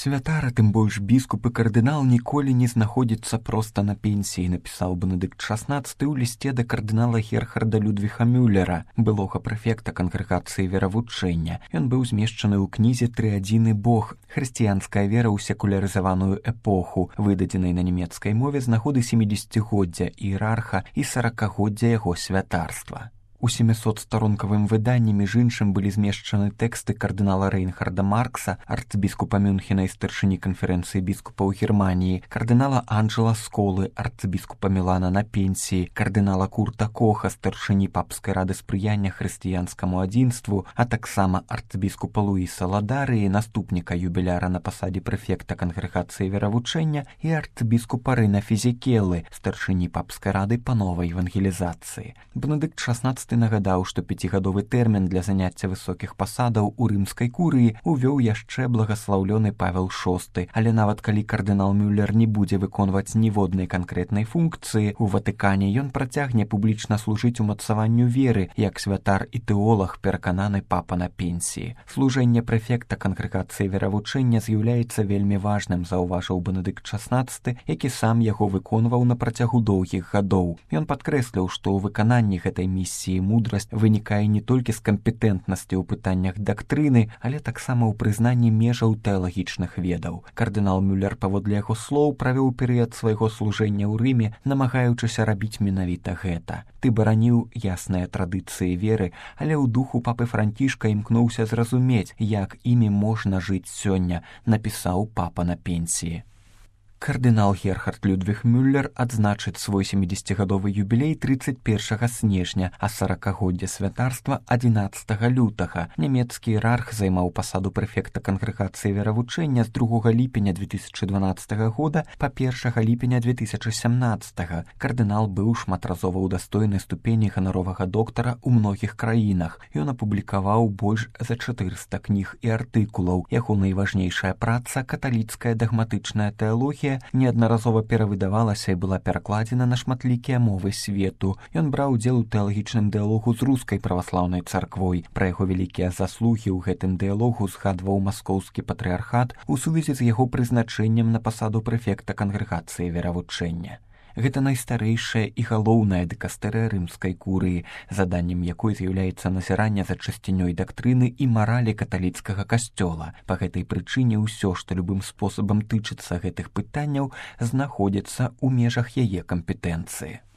Святар, а тым больш біскуп і кардынал ніколі не знаходзіцца проста на пенсіі, напісаў Бенедыкт XVI ў лісце да кардынала Герхарда Людвіха Мюллера, былога прэфекта кангрэгацыі веравучэння. Ён быў змешчаны ў кнізе «Трыадзіны Бог. Хрысціянская вера ў секулярызаваную эпоху», выдадзенай на нямецкай мове з нагоды 70-годдзя іерарха і 40-годдзя яго святарства. У 700-старонкавым выданні, між іншым, былі змешчаны тэксты кардынала Рейнхарда Маркса, арцбіскупа Мюнхена і старшыні канферэнцыі біскупаў Германіі, кардынала Анджела Сколы, арцбіскупа Мілана на пенсіі, кардынала Курта Коха, старшыні папскай рады спрыяння хрысціянскаму адзінству, а таксама арцбіскупа Луіса Ладарыі, наступніка юбіляра на пасадзе прэфекта кангрэгацыі веравучэння, і арцбіскупа Рына Фізікелы, старшыні папскай рады па новай евангелізацыі. Бенедыкт XVI нагадаў, што 5-гадовы тэрмін для заняцця высокіх пасадаў у рымскай курыі увёў яшчэ благаслаўлёны Павел VI, але нават калі кардынал Мюллер не будзе выконваць ніводнай канкрэтнай функцыі ў Ватыкане, ён працягне публічна служыць умацаванню веры, як святар і тэолаг, перакананы папа на пенсіі. Служэнне прэфекта кангрэгацыі веравучэння з'яўляецца вельмі важным, заўважыў Бенедыкт XVI, які сам яго выконваў на працягу доўгіх гадоў. Ён падкрэсліў, што ў выкананні гэтай місіі мудрасць вынікае не толькі з кампетэнтнасці ў пытаннях дактрыны, але таксама ў прызнанні межаў тэалагічных ведаў. Кардынал Мюллер, паводле яго слоў, правёў перыяд свайго служэння ў Рыме, намагаючыся рабіць менавіта гэта. Ты бараніў ясныя традыцыі веры, але ў духу папы Францішка імкнуўся зразумець, як імі можна жыць сёння, напісаў папа на пенсіі. Кардынал Герхард Людвіх Мюллер адзначыць свой 70-гадовы юбілей 31 снежня, а 40-годдзе святарства 11 лютага. Нямецкі іерарх займаў пасаду прэфекта кангрэгацыі веравучэння з 2 ліпеня 2012 года па 1 ліпеня 2017. Кардынал быў шматразова ўдастоены ступені ганаровага доктара ў многіх краінах. Ён апублікаваў больш за 400 кніг і артыкулаў. Яго найважнейшая праца «Каталіцкая дагматычная тэалогія» неаднаразова перавыдавалася і была перакладзена на шматлікія мовы свету. Ён браў удзел у тэалагічным дыялогу з рускай праваслаўнай царквой. Пра яго вялікія заслугі ў гэтым дыялогу згадваў маскоўскі патрыархат у сувязі з яго прызначэннем на пасаду прэфекта кангрэгацыі веравучэння. Гэта найстарэйшая і галоўная дыкастэрыя рымскай курыі, заданнем якой з'яўляецца назіранне за чысцінёй дактрыны і маралі каталіцкага касцёла. Па гэтай прычыне ўсё, што любым спосабам тычыцца гэтых пытанняў, знаходзіцца ў межах яе кампетэнцыі.